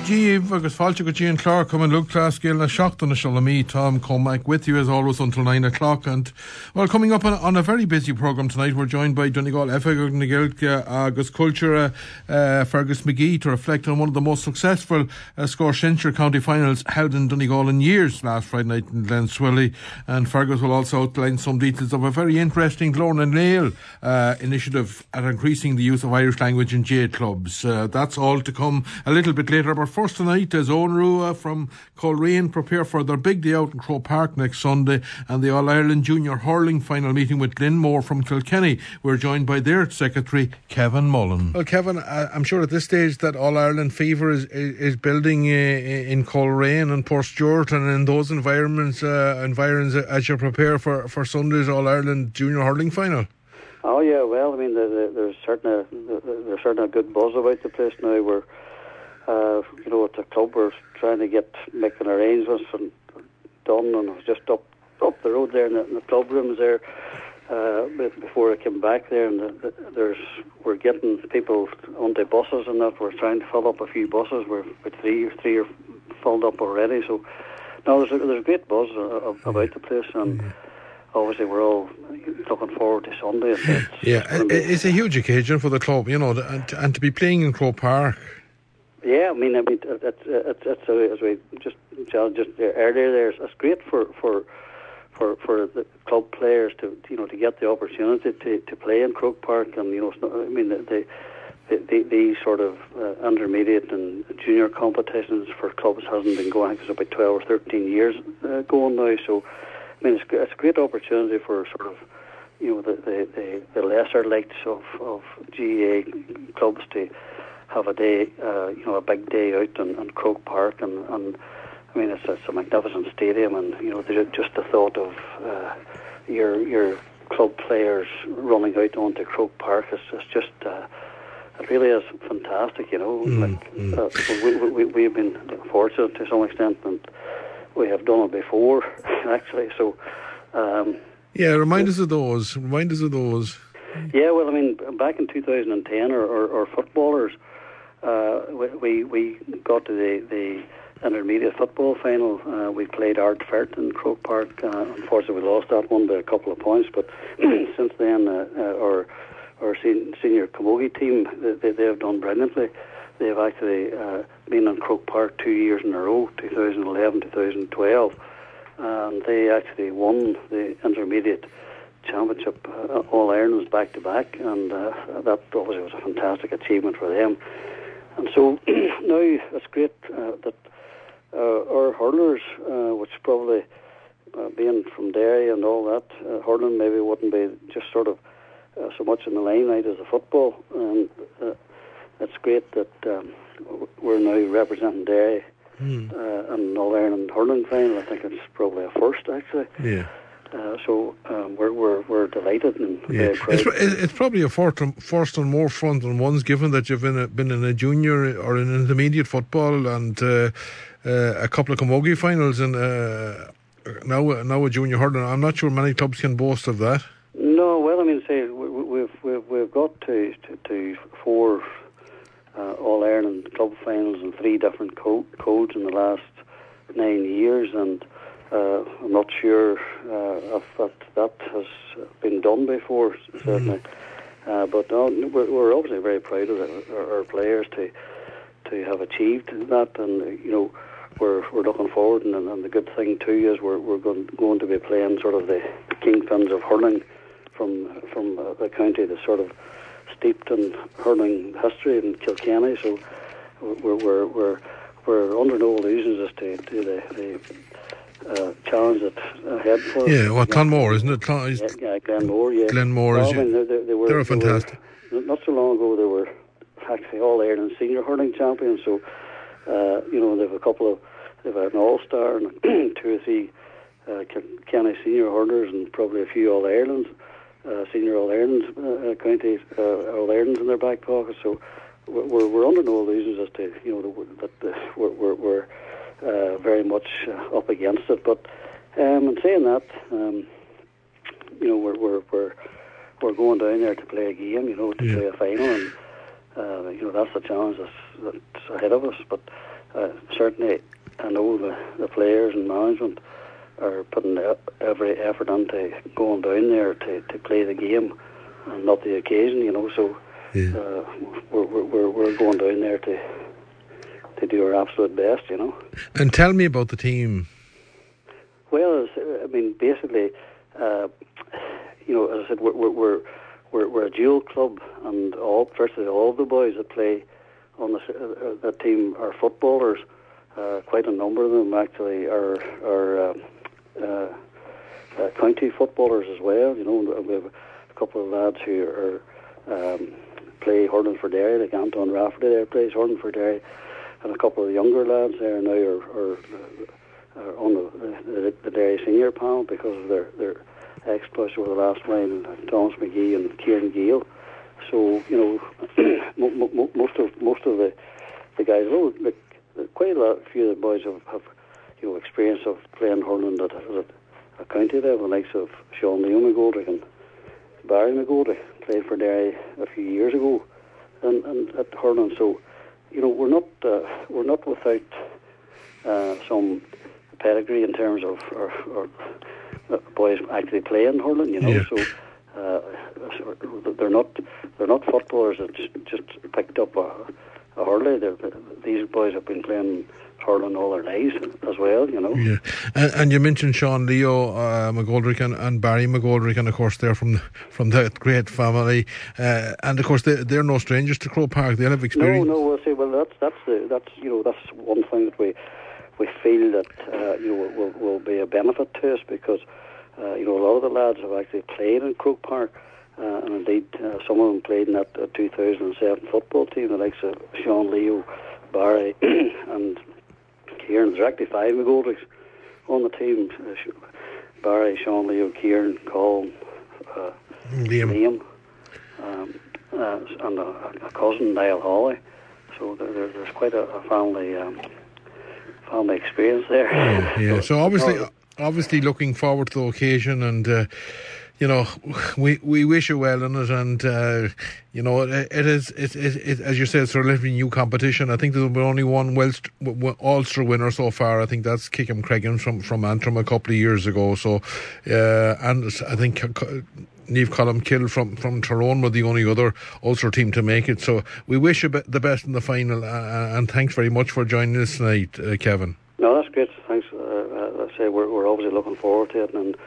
Díomh agus fáilte go Jean Clark come and look class scale na seachtain na Shulamí. Tom Cormac with you as always until 9 o'clock. And well, coming up on a very busy programme tonight, we're joined by Donegal Effa Nagilka agus Culture Fergus McGee to reflect on one of the most successful Scoreshinshire County finals held in Donegal in years last Friday night in Glenswilly. And Fergus will also outline some details of a very interesting Lorna and Nail initiative at increasing the use of Irish language in J clubs. That's all to come a little bit later. But first tonight, as Onrua from Coleraine prepare for their big day out in Croke Park next Sunday and the All-Ireland Junior Hurling final meeting with Glenmore from Kilkenny. We're joined by their secretary, Kevin Mullen. Well, Kevin, I'm sure at this stage that All-Ireland fever is building in Coleraine and Portstewart and in those environs as you prepare for Sunday's All-Ireland Junior Hurling final. Oh yeah, well, I mean, there's certainly a good buzz about the place now. We're it's a club we're trying to making arrangements and done, and I was just up the road there in the club rooms there before I came back there, and we're getting people onto buses and that. We're trying to fill up a few buses. We're three are filled up already. So no, there's a great buzz about the place, and obviously we're all looking forward to Sunday. It's a huge occasion for the club, and to be playing in Croke Park. Yeah, I mean, it's as we just earlier there. It's great for the club players to get the opportunity to play in Croke Park, and the sort of intermediate and junior competitions for clubs hasn't been going. I think it's about 12 or 13 years going now. So I mean, it's a great opportunity for sort of the lesser lights of GAA clubs to have a day, a big day out in Croke Park, and I mean it's a magnificent stadium, and just the thought of your club players running out onto Croke Park is just it really is fantastic, we've been fortunate to some extent, and we have done it before actually. So remind us of those. Yeah, well, I mean, back in 2010, our footballers. We got to the intermediate football final. We played Ardfert in Croke Park. Unfortunately, we lost that one by a couple of points. But since then, our senior camogie team, they have done brilliantly. They've actually been in Croke Park 2 years in a row, 2011, 2012. And they actually won the intermediate championship, All Ireland's back to back, and that obviously was a fantastic achievement for them. And so now it's great that our hurlers, which probably being from Derry and all that, hurling maybe wouldn't be just sort of so much in the limelight as the football. And it's great that we're now representing Derry in All Ireland hurling final. I think it's probably a first actually. Yeah. So we're delighted and very proud. It's probably a first and more fun than ones, given that you've been in a junior or an intermediate football and a couple of camogie finals and now a junior hurling. I'm not sure many clubs can boast of that. No, well, I mean, say we've got to 4 All Ireland club finals and 3 different codes in the last 9 years, and I'm not sure if that has been done before, certainly. But no, we're obviously very proud of our players to have achieved that, and we're looking forward. And the good thing too is we're going to be playing sort of the kingpins of hurling from the county that's sort of steeped in hurling history in Kilkenny. So we're under no illusions as to the challenge that's ahead for us. Yeah, well, Glenmore, isn't it? Glenmore, yeah. Glenmore is... they're fantastic. Not so long ago, they were actually All-Ireland senior hurling champions, so, they've an All-Star and 2 or 3 Kilkenny senior hurlers and probably a few All-Irelands, senior All-Irelands, counties, All-Irelands in their back pocket, so we're under no illusions as to, that we're very much up against it, but in saying that, we're going down there to play a game, to play a final, and that's the challenge that's that's ahead of us. But certainly, I know the players and management are putting every effort into going down there to play the game and not the occasion. So we're going down there to do our absolute best. And tell me about the team. Well, basically, as I said, we're a dual club, and virtually all of the boys that play on that team are footballers. Quite a number of them actually are county footballers as well. We have a couple of lads who are play hurling for Derry, like Anton Rafferty there plays hurling for Derry, and a couple of younger lads there now are on the Derry senior panel because of their exploits over the last while, Thomas McGee and Kieran Gale. So most of the guys, quite a few of the boys have experience of playing hurling at a county level, the likes of Sean Leo McGoldrick and Barry McGoldrick played for Derry a few years ago, and at hurling. So we're not without some pedigree in terms of our boys actually playing hurling. So they're not footballers that just picked up a hurley. These boys have been playing hurling all their lives as well. Yeah, and you mentioned Sean Leo McGoldrick and Barry McGoldrick, and of course they're from that great family, and of course they're no strangers to Croke Park. They'll have experience. No. We'll say, well, that's one thing that we feel that will be a benefit to us, because a lot of the lads have actually played in Croke Park, and indeed some of them played in that 2007 football team, the likes of Sean Leo, Barry and Kieran. There's actually 5 McGoldricks on the team: Barry, Sean Leo, Kieran, Colin, Liam, and a cousin, Niall Hawley. So there's quite a family experience there. Yeah. So obviously looking forward to the occasion, and we wish you well in it, and it is as you said, it's a relatively new competition. I think there's been only one Ulster winner so far. I think that's Kickham Cregan from Antrim a couple of years ago. So and I think Niamh Columkill from Tyrone were the only other Ulster team to make it. So we wish you the best in the final, and thanks very much for joining us tonight, Kevin. No, that's great. Thanks. I say we're obviously looking forward to it, and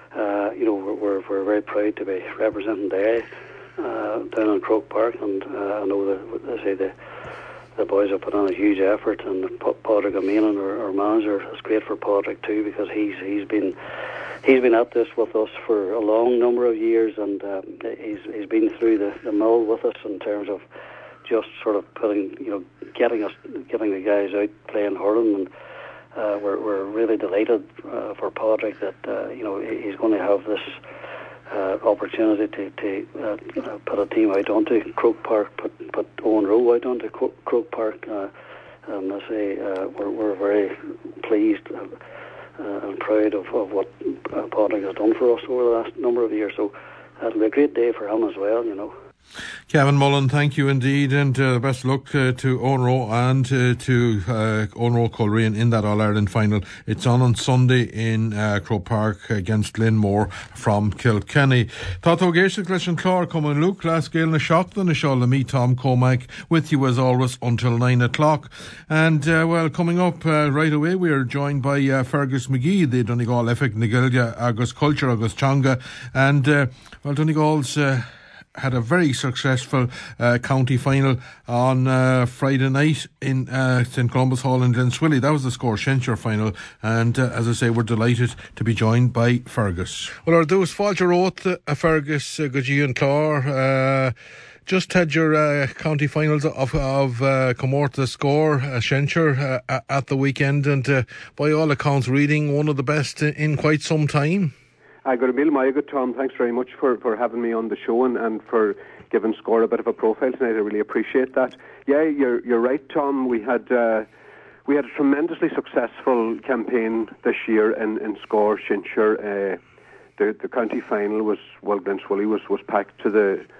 we're very proud to be representing Derry down in Croke Park, and I know that they say the boys have put on a huge effort, and Padraig O'Mealan, our manager, is great for Padraig too, because he's been at this with us for a long number of years, and he's been through the mill with us in terms of just sort of getting the guys out playing hurling, and we're really delighted for Padraig that he's going to have this opportunity to put a team out onto Croke Park, put Owen Rowe out onto Croke Park, and I say we're very pleased and proud of what Padraig has done for us over the last number of years. So it'll be a great day for him as well. Kevin Mullen, thank you indeed, and best of luck to Owen Rowe and to Owen Rowe Coleraine in that All-Ireland final. It's on Sunday in Croke Park against Glenmore from Kilkenny. Tato Geisha Glesion Clár coming Luke last Gael na Shachtan na Shaw me Tom Cormac with you as always until 9 o'clock. And coming up right away we are joined by Fergus McGee, the Donegal Efik Nagilga Agus Culture Agus Changa, and Donegal's had a very successful county final on Friday night in St Columba's Hall in Glenswilly. That was the Score Shenshire final, and as I say, we're delighted to be joined by Fergus. Well, our those Fáilte Rót, Fergus Gají and Clár. Just had your county finals of Comórta Score Shenshire at the weekend, and by all accounts reading one of the best in quite some time. I got a bill, my good Tom. Thanks very much for having me on the show and for giving Score a bit of a profile tonight. I really appreciate that. Yeah, you're right, Tom. We had a tremendously successful campaign this year in Score Shenshire. The county final was Glenswilly was packed to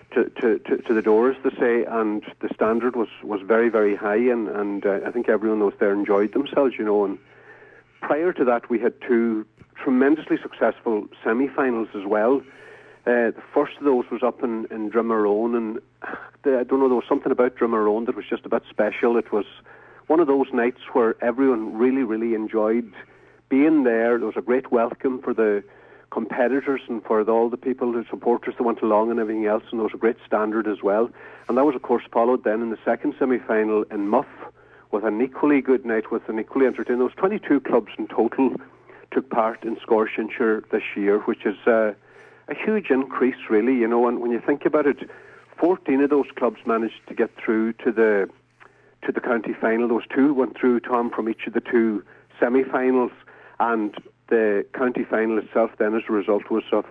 to the door, as they say, and the standard was very, very high, and I think everyone else there enjoyed themselves, and prior to that we had two tremendously successful semi-finals as well. The first of those was up in Drimarone, and I don't know, there was something about Drimarone that was just a bit special. It was one of those nights where everyone really, really enjoyed being there. There was a great welcome for the competitors and for all the people, the supporters that went along and everything else, and there was a great standard as well. And that was, of course, followed then in the second semi-final in Muff with an equally good night, with an equally entertaining. There was 22 clubs in total took part in Scoreshinshire this year, which is a huge increase, really, and when you think about it, 14 of those clubs managed to get through to the county final. Those two went through, Tom, from each of the two semi-finals, and the county final itself then, as a result, was of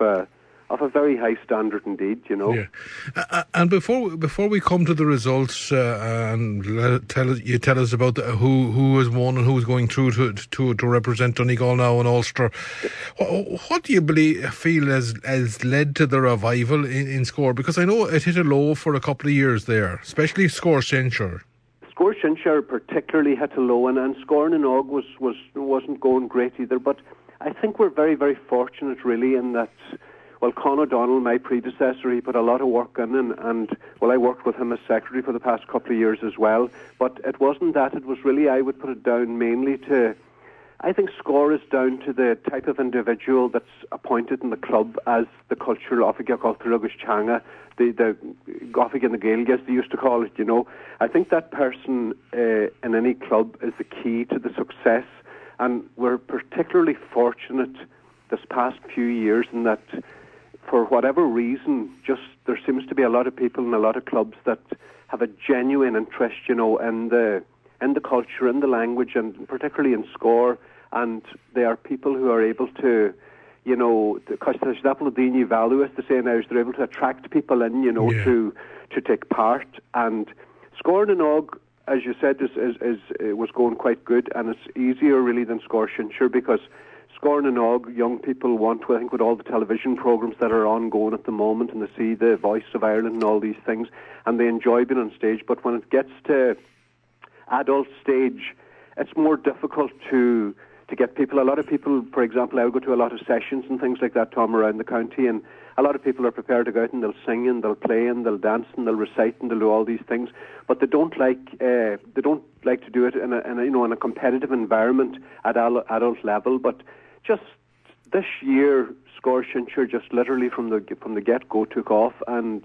a very high standard indeed, Yeah. And before we come to the results and tell us about who has won and who's going through to represent Donegal now and Ulster, what do you feel has led to the revival in Score? Because I know it hit a low for a couple of years there, especially Scoreshinshire. Scoreshinshire particularly hit a low, and Scoren and Og wasn't going great either. But I think we're very, very fortunate, really, in that. Well, Con O'Donnell, my predecessor, he put a lot of work in, and I worked with him as secretary for the past couple of years as well. But it wasn't that. It was really, I would put it down mainly to, I think Score is down to the type of individual that's appointed in the club as the cultural officer, Changa, the Gothic and the Gaelic, as they used to call it, I think that person in any club is the key to the success, and we're particularly fortunate this past few years in that, for whatever reason, just there seems to be a lot of people in a lot of clubs that have a genuine interest, in the culture, in the language, and particularly in Score. And they are people who are able to, because there's Apple-Dini value, as they say now, is they're able to attract people in, to take part. And Score and Og, as you said, was going quite good, and it's easier really than Scoreshinshire because Scoren and Og, young people want to, I think, with all the television programmes that are ongoing at the moment, and they see the Voice of Ireland and all these things, and they enjoy being on stage. But when it gets to adult stage, it's more difficult to get people. A lot of people, for example, I go to a lot of sessions and things like that, Tom, around the county, and a lot of people are prepared to go out and they'll sing and they'll play and they'll dance and they'll recite and they'll do all these things, but they don't like to do it in a competitive environment at adult level. But just this year, Scoreshinshire just literally from the get-go took off, and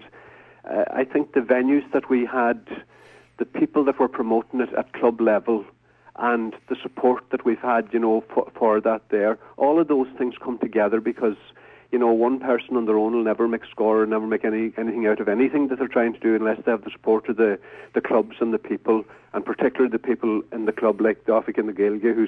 I think the venues that we had, the people that were promoting it at club level, and the support that we've had, for that there, all of those things come together because, one person on their own will never make Score or never make anything out of anything that they're trying to do unless they have the support of the clubs and the people, and particularly the people in the club like the Gothic and the Gaeilge, who's,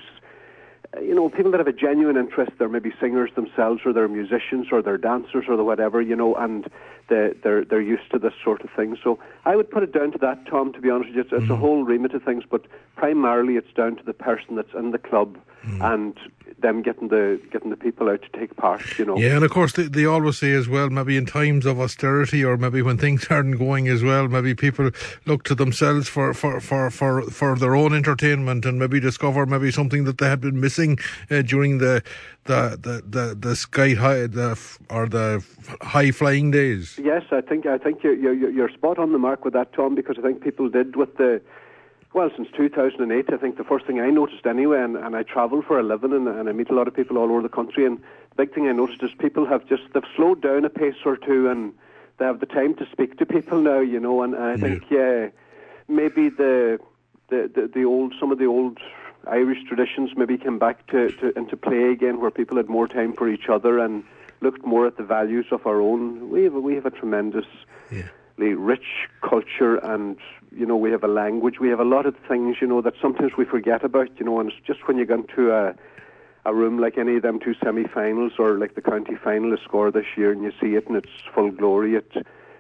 people that have a genuine interest. They're maybe singers themselves, or they're musicians, or they're dancers, or whatever, and they're used to this sort of thing. So I would put it down to that, Tom, to be honest with you. It's a whole remit of things, but primarily it's down to the person that's in the club and them getting the people out to take part, Yeah, and of course they always say as well, maybe in times of austerity or maybe when things aren't going as well, maybe people look to themselves for their own entertainment and maybe discover maybe something that they had been missing during the sky high or the high flying days. Yes, I think you're spot on the mark with that, Tom, because I think people did with since 2008, I think the first thing I noticed anyway, and I travel for a living and I meet a lot of people all over the country, and the big thing I noticed is people they've slowed down a pace or two and they have the time to speak to people now, and I think, maybe some of the old Irish traditions maybe came back into play again, where people had more time for each other and looked more at the values of our own. We have a tremendous rich culture, and we have a language, we have a lot of things that sometimes we forget about, and it's just when you go into a room like any of them two semi-finals or like the county final is Score this year and you see it in its full glory, it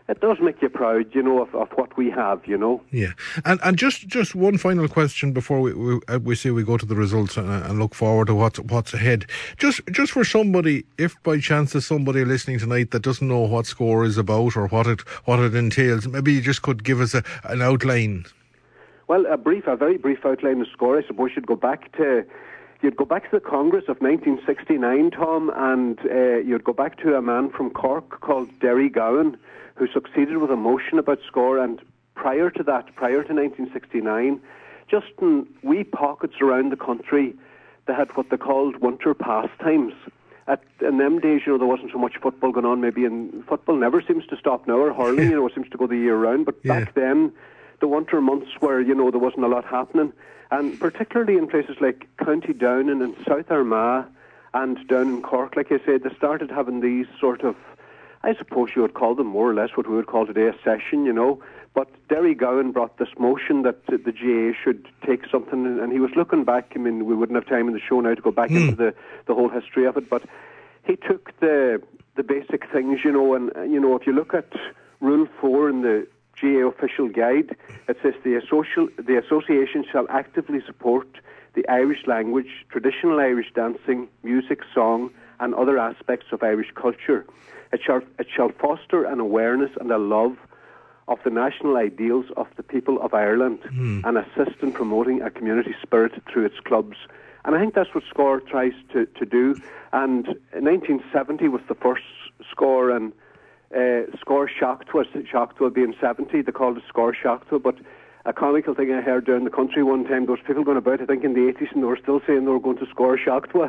it does make you proud, of what we have, Yeah, and just one final question before we say we go to the results and look forward to what's ahead. Just for somebody, if by chance there's somebody listening tonight that doesn't know what Score is about or what it entails, maybe you just could give us an outline. Well, a very brief outline of Score. I suppose you'd go back to the Congress of 1969, Tom, and you'd go back to a man from Cork called Derry Gowan, who succeeded with a motion about Score. And prior to 1969, just in wee pockets around the country, they had what they called winter pastimes. In them days, there wasn't so much football going on, maybe, and football never seems to stop now, or hurling, it seems to go the year round. But back then, the winter months where, there wasn't a lot happening, and particularly in places like County Down and in South Armagh and down in Cork, like I said, they started having these sort of, I suppose you would call them more or less what we would call today a session, But Derry Gowan brought this motion that the GAA should take something, and he was looking back. I mean, we wouldn't have time in the show now to go back into the whole history of it, but he took the basic things, and, if you look at Rule 4 in the GAA official guide, it says the association shall actively support the Irish language, traditional Irish dancing, music, song, and other aspects of Irish culture. It shall foster an awareness and a love of the national ideals of the people of Ireland and assist in promoting a community spirit through its clubs. And I think that's what Score tries to do. And 1970 was the first Score, and Score Seachtail being 70, they called it Score Seachtail. But a comical thing I heard down the country one time, there was people going about, I think in the 80s, and they were still saying they were going to Score Seachtail,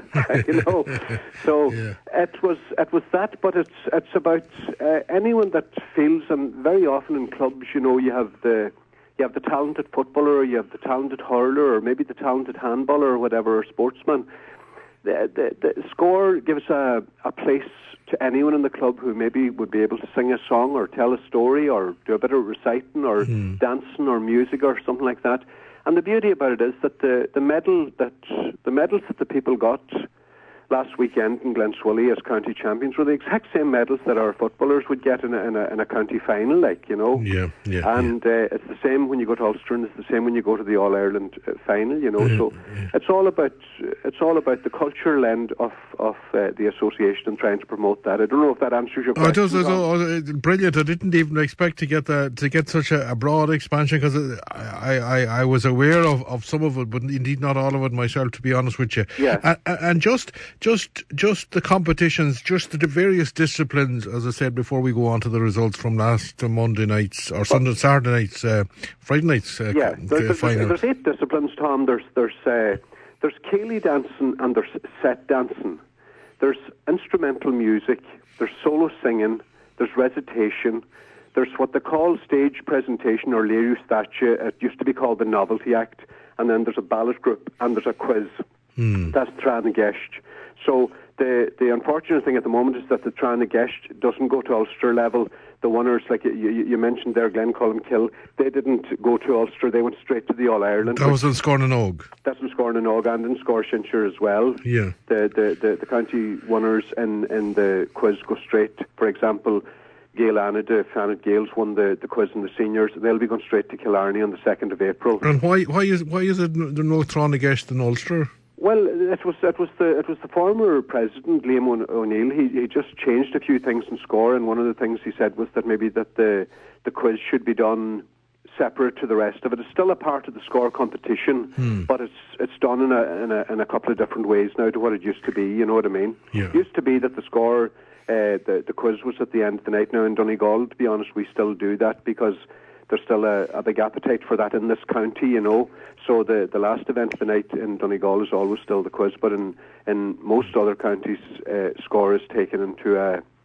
So it was that, but it's about anyone that feels, and very often in clubs, you have the talented footballer, or you have the talented hurler, or maybe the talented handballer, or whatever, or sportsman. The Score gives a place to anyone in the club who maybe would be able to sing a song or tell a story or do a bit of reciting or dancing or music or something like that. And the beauty about it is that the medals that the people got last weekend in Glenswilly as county champions were the exact same medals that our footballers would get in a county final, it's the same when you go to Ulster, and it's the same when you go to the All Ireland final, So it's all about the cultural end of the association and trying to promote that. I don't know if that answers your question. It does. Brilliant. I didn't even expect to get such a broad expansion, because I was aware of some of it, but indeed not all of it myself, to be honest with you. Yeah. And just the competitions, just the various disciplines, as I said before we go on to the results from last Monday nights, or Saturday nights, Friday nights final. There's 8 disciplines, Tom. There's Ceilidh dancing and there's set dancing. There's instrumental music, there's solo singing, there's recitation, there's what they call stage presentation or Léiriú Staitse. It used to be called the Novelty Act, and then there's a ballot group and there's a quiz. That's Trán na Gceist. So the unfortunate thing at the moment is that the Trán na Gceist doesn't go to Ulster level. The winners, like you mentioned there, Glencullen-Kill, they didn't go to Ulster, they went straight to the All-Ireland. That was in Score na Nóg. That's in Score na Nóg and in Score Sinsear as well. Yeah. The county winners in the quiz go straight. For example, Gail Anna, Fanet Gales won the quiz in the seniors. They'll be going straight to Killarney on the 2nd of April. And why is it the no Trán na Gceist in Ulster? Well, it was the former president, Liam O'Neill. He just changed a few things in Score, and one of the things he said was that maybe that the quiz should be done separate to the rest of it. It's still a part of the Score competition, but it's done in a couple of different ways now to what it used to be. You know what I mean? Yeah. It used to be that the Score, the quiz was at the end of the night. Now in Donegal, to be honest, we still do that because there's still a big appetite for that in this county, So the last event of the night in Donegal is always still the quiz, but in most other counties, Score is taken into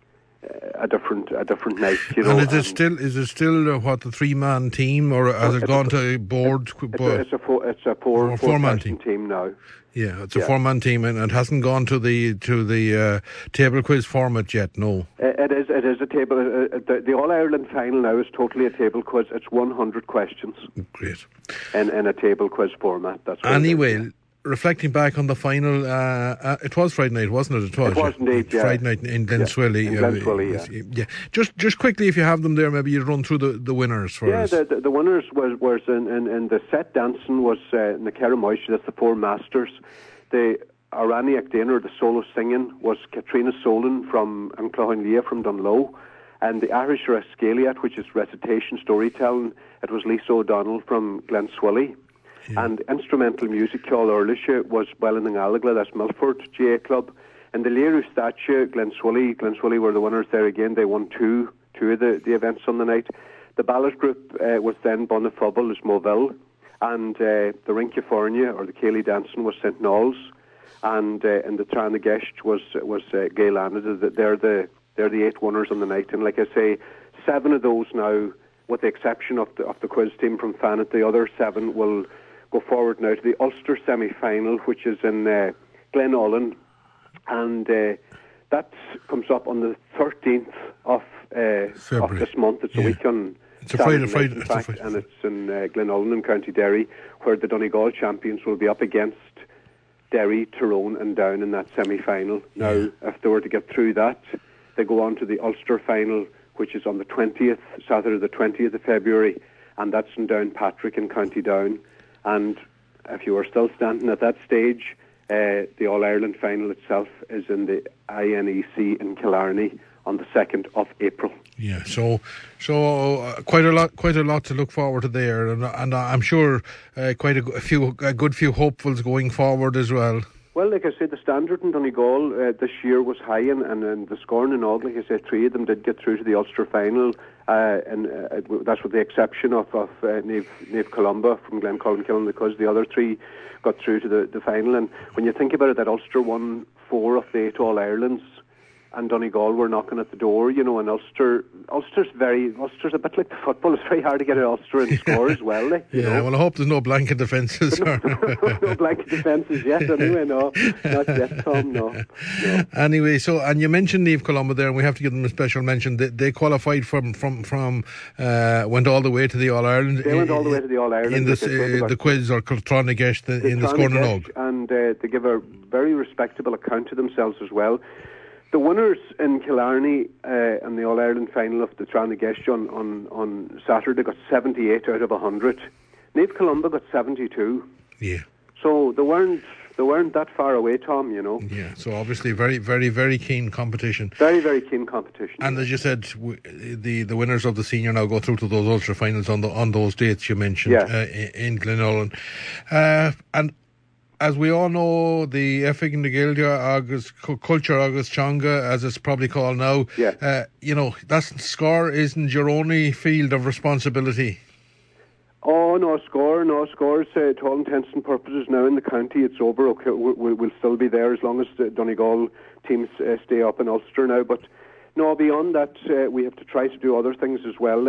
a different night, And is it still what, the 3-man team, or has it gone to board? It's a four-man team now. Yeah, it's a 4-man team, and it hasn't gone to the table quiz format yet. No, it is a table. The All Ireland final now is totally a table quiz. It's 100 questions. Great. In a table quiz format. That's anyway. reflecting back on the final, it was Friday night, wasn't it? It was indeed, yeah. Friday night in Glenswilly. In Glenswilly, yeah. Just quickly, if you have them there, maybe you'd run through the winners for us. Yeah, the winners was in the set dancing was Nakera Moish, that's the four masters. The Araniac Dinner, the solo singing, was Katrina Solon from Cloughanlia from Dunlow. And the Irish Rascaliat, which is recitation storytelling, it was Lisa O'Donnell from Glenswilly. Yeah. And instrumental music, Ceol Earlisha, was Wellanding Allagla, that's Milford GA Club. And the Leru Statue, Glenswilly were the winners there again. They won two of the events on the night. The ballad group was then Bonifubble, is Moville. And the Rincafornia, or the Cayley Dancing, was St. Knowles. And the Tranagest was Gael Anada. They're the 8 winners on the night. And like I say, 7 of those now, with the exception of the quiz team from Fanet, the other 7 will go forward now to the Ulster semi-final, which is in Glenolin. And that comes up on the 13th of this month. It's a week on Friday, in fact, and it's in Glenolin in County Derry, where the Donegal champions will be up against Derry, Tyrone and Down in that semi-final. Now, if they were to get through that, they go on to the Ulster final, which is on the 20th, Saturday the 20th of February, and that's in Downpatrick in County Down. And if you are still standing at that stage, the All-Ireland final itself is in the INEC in Killarney on the 2nd of April. Yeah, so quite a lot to look forward to there, and I'm sure quite a good few hopefuls going forward as well. Well, like I said, the standard in Donegal this year was high, and the scoring and all, like I said, 3 of them did get through to the Ulster final, and that's with the exception of Niamh Columba from Glencolin, because the other 3 got through to the final. And when you think about it, that Ulster won 4 of the 8 All-Irelands, and Donegal were knocking at the door, and Ulster's a bit like the football. It's very hard to get an Ulster and score as well. Well, I hope there's no blanket defences. No blanket defences yet, anyway, no. Not yet, Tom, no. Anyway, and you mentioned Niamh Columba there, and we have to give them a special mention. They qualified from went all the way to the All-Ireland. They went all the way to the All-Ireland. In the quiz, or Tranagest, in the scoring and all. And they give a very respectable account to themselves as well. The winners in Killarney and the All-Ireland final of the Tranagest on Saturday got 78 out of 100. Niamh Columba got 72. Yeah. So they weren't that far away, Tom, Yeah, so obviously very, very, very keen competition. Very, very keen competition. And as you said, the winners of the senior now go through to those ultra finals on those dates you mentioned in Glenolin. And as we all know, the Efig and the Gaeilge agus culture agus Changa, as it's probably called now, that score isn't your only field of responsibility. Oh, no scores. To all intents and purposes now in the county, it's over. Okay, we'll still be there as long as the Donegal teams stay up in Ulster now. But no, beyond that, we have to try to do other things as well,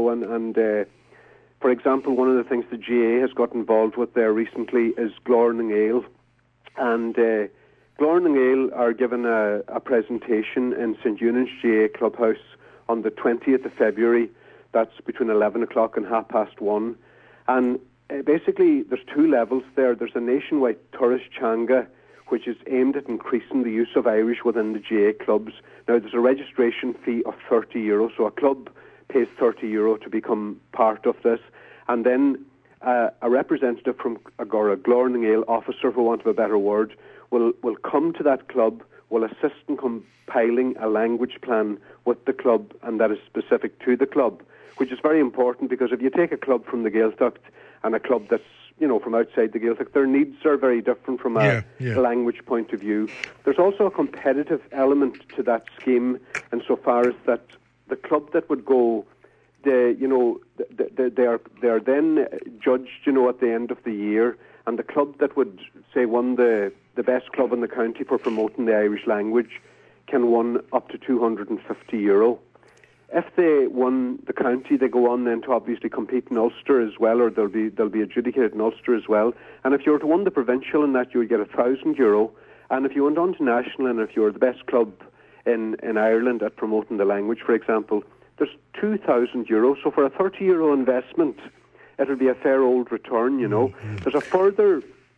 for example, one of the things the GA has got involved with there recently is Glorning Ale. And Glorning Ale are given a presentation in St. Eunan's GA Clubhouse on the 20th of February. That's between 11 o'clock and 1:30. And basically, there's 2 levels there. There's a nationwide tourist changa, which is aimed at increasing the use of Irish within the GA clubs. Now, there's a registration fee of €30, so a club pays €30 to become part of this. And then a representative from a Glorning Ale officer, for want of a better word, will come to that club, will assist in compiling a language plan with the club, and that is specific to the club, which is very important, because if you take a club from the Gaeltacht and a club that's from outside the Gaeltacht, their needs are very different from a language point of view. There's also a competitive element to that scheme, insofar as that the club that would go, they are then judged, at the end of the year, and the club that would say won the best club in the county for promoting the Irish language can win up to €250. If they won the county, they go on then to obviously compete in Ulster as well, or they'll be adjudicated in Ulster as well. And if you were to win the provincial in that, you would get €1,000. And if you went on to national, and if you were the best club in Ireland at promoting the language, for example, there's €2,000. So for a €30 investment, it'll be a fair old return, There's a further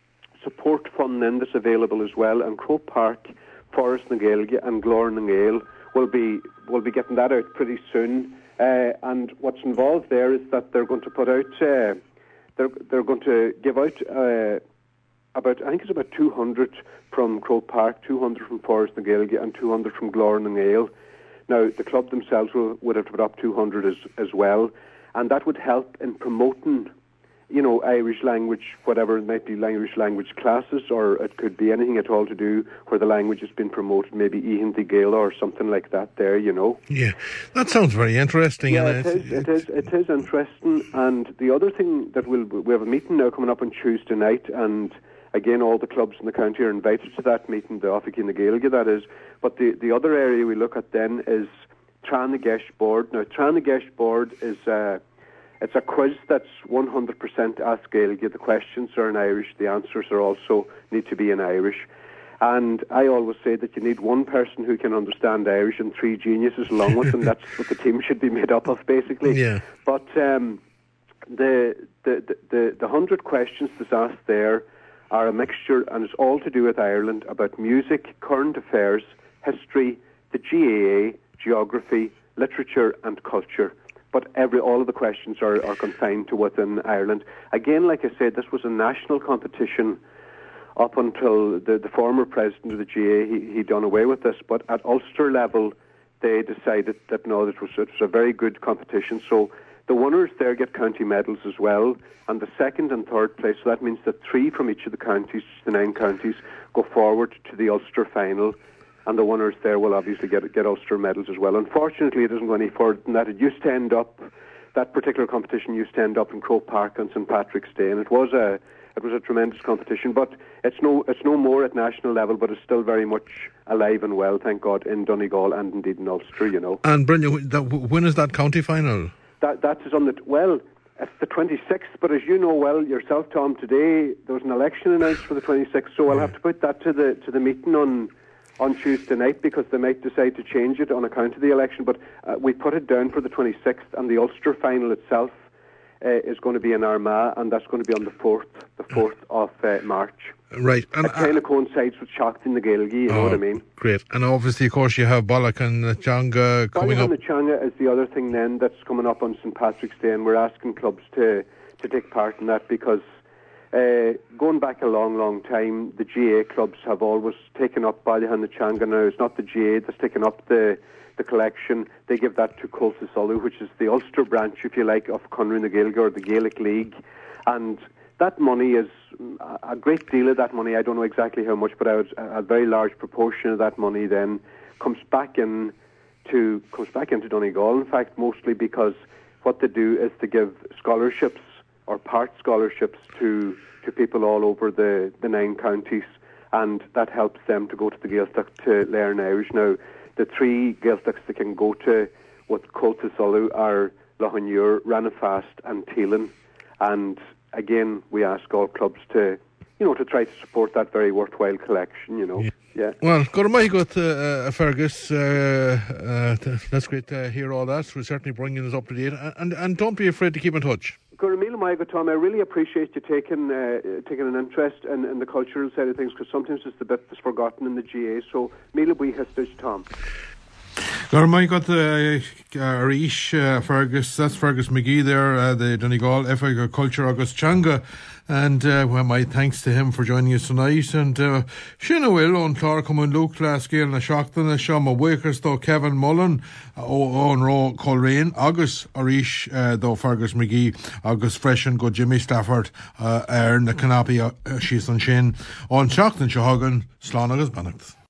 support fund then that's available as well, and Croke Park, Forest na Gaeilge and Glór na Gael will be getting that out pretty soon. And what's involved there is that they're going to put out, they're going to give out about 200 from Croke Park, 200 from Forest na Gaeilge, and 200 from Glór na Gael. Now, the club themselves would have to put up 200 as well, and that would help in promoting, Irish language, whatever it might be, Irish language classes, or it could be anything at all to do where the language has been promoted, maybe Ihinti Gael or something like that there, Yeah, that sounds very interesting. Yeah, it is interesting. And the other thing that we have a meeting now coming up on Tuesday night, and again, all the clubs in the county are invited to that meeting, the Offaky na Gaeilge, that is. But the other area we look at then is Tran na Geis board. Now, Tran na Geis board is it's a quiz that's 100% Ask Gaeilge. The questions are in Irish, the answers are also need to be in Irish. And I always say that you need one person who can understand Irish and three geniuses along with them. That's what the team should be made up of, basically. Yeah. But the 100 questions that's asked there are a mixture, and it's all to do with Ireland, about music, current affairs, history, the GAA, geography, literature and culture. But all of the questions are confined to within Ireland. Again, like I said, this was a national competition up until the former president of the GAA, he done away with this. But at Ulster level, they decided that no, it was a very good competition. So the winners there get county medals as well, and the second and third place, so that means that 3 from each of the counties, the 9 counties, go forward to the Ulster final, and the winners there will obviously get Ulster medals as well. Unfortunately, it doesn't go any further than that. It used to end up, that particular competition used to end up in Croke Park on St. Patrick's Day, and it was a tremendous competition, but it's no more at national level, but it's still very much alive and well, thank God, in Donegal and indeed in Ulster, And Brendan, when is that county final? That is on it's the 26th, but as you know well yourself, Tom, today there was an election announced for the 26th, so I'll have to put that to the meeting on Tuesday night, because they might decide to change it on account of the election, but we put it down for the 26th, and the Ulster final itself is going to be in Armagh, and that's going to be on the 4th of March. Right. And it kind of coincides with Seachtain na Gaeilge, you know what I mean? Great. And obviously, of course, you have Balakan na Teanga coming up. Balakan na Teanga is the other thing then that's coming up on St. Patrick's Day, and we're asking clubs to take part in that, because going back a long, long time, the GAA clubs have always taken up Balakan na Teanga. Now, it's not the GAA that's taken up the collection. They give that to Colta Sulu, which is the Ulster branch, if you like, of Conradh na Gaeilge, or the Gaelic League. And that money is a great deal of that money. I don't know exactly how much, but a very large proportion of that money then comes back into Donegal. In fact, mostly because what they do is to give scholarships or part scholarships to people all over the 9 counties, and that helps them to go to the Gaeltacht to learn Irish. Now, the 3 Gaeltachs they can go to with Colta Sulu are Loughnure, Ranafast and Teelan, and again, we ask all clubs to try to support that very worthwhile collection, Yeah. Well, Fergus, that's great to hear all that. We're certainly bringing us up to date, and don't be afraid to keep in touch. Tom, I really appreciate you taking an interest in the cultural side of things, because sometimes it's the bit that's forgotten in the GAA. So, Mila Bui Histich, Tom. Arish Fergus, that's Fergus McGee there, the Donegal Effa Culture August Teanga, and my thanks to him for joining us tonight. And Shinna Will on Clara Common Luke Glasgow na Seachtain na Shama Wakers though Kevin Mullen on Ro Coleraine August Arish though Fergus McGee August Freshen go Jimmy Stafford na Canapi she's on Shin on Seachtain Shahagan Slán agus Bannacht.